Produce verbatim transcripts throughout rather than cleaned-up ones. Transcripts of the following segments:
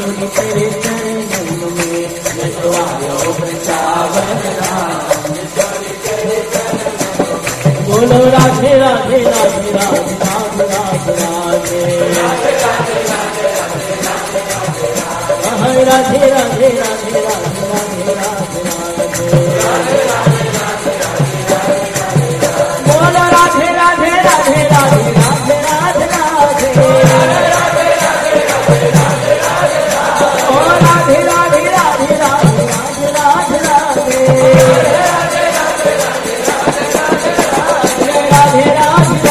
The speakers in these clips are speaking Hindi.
ईश्वरी तेरे चरणों में मैं तो आयो वृंदावन धाम। बोलो राधे राधे राधे राधे राधे राधे राधे राधे राधे राधे राधे राधे बोलो राधे राधे राधे राधे राधे राधे राधे ओ राधे राधे राधे राधे राधे राधे राधे राधे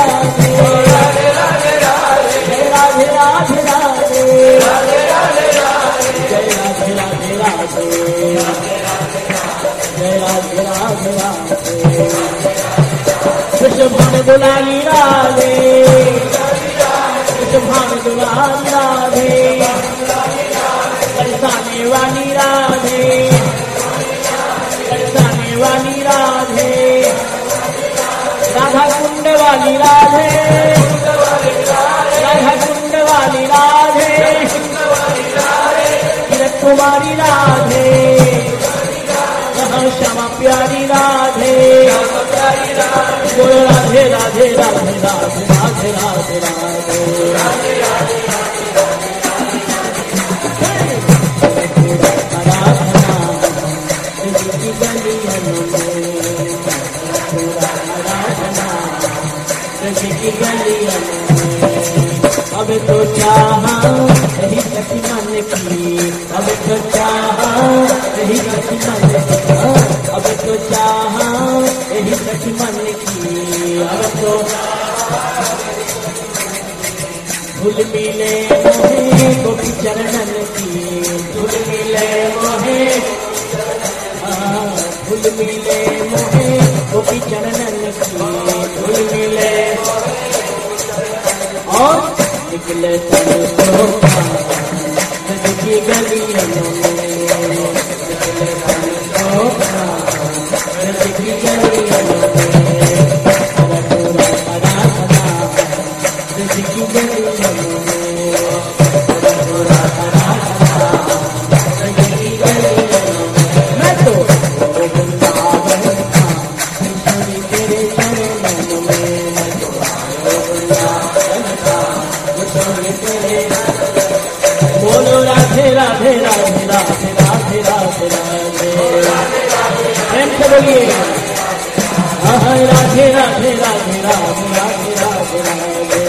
भान दुलारी राधे भान दुलारी राधे बरसाने वाली राधे बरसाने वाली राधे राधा कुंड वाली राधे राधा कुंड वाली राधे किरत कुमारी राधे श्यामा प्यारी राधे बोलो राधे राधे राधे राधे राधे राधे राधे अब तो चाहा यही सखी मन की अब तो चाहा यही सखी मन की अब तो चाहा यही सखी मन की अब तो धुल मिले मोहे गोपी चरणन की धुल मिले मोहे धुल मिले मोहे गोपी चरणन की धुल मिले और निकले तनु की गलियों में निकले तनु की गलियों में पूरा परा परा की गलियों में पूरा परा परा की गलियों में मैं तो वृंदावन था ईश्वरी तेरे चरणों में मैं तो वृंदावन था ईश्वरी तेरे बोलो राधे राधे राधे राधे राधे राधे राधे प्रेम से बोलिए राधे राधे राधे राधे राधे राधे राधे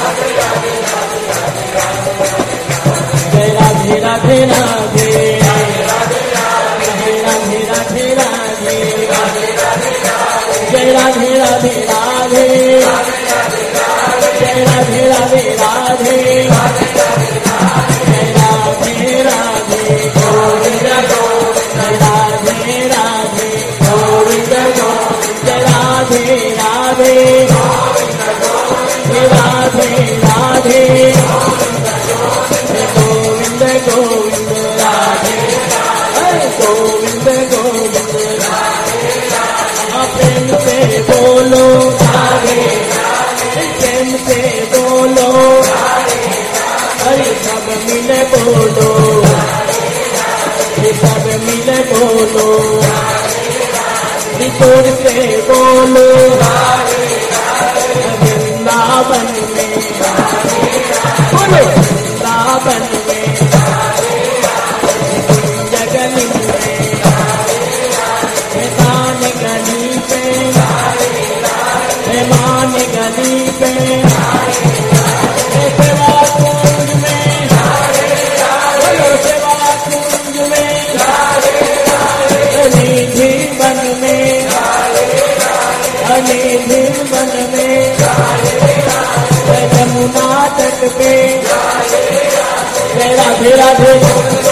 जय राधे राधे राधे राधे राधे राधे राधे जय राधे राधे राधे जय राधे राधे राधे बोलो राधे प्रेम से बोलो अरे सब मिले बोलो सब मिले बोलो जोर से बोलो वृंदावन में बोलो वृंदावन में जगनी में मान गली पे मान गली पे सेवा कुंज में बोलो सेवा कुंज में निधि वन में निधि वन में यमुना तट पे राधे राधे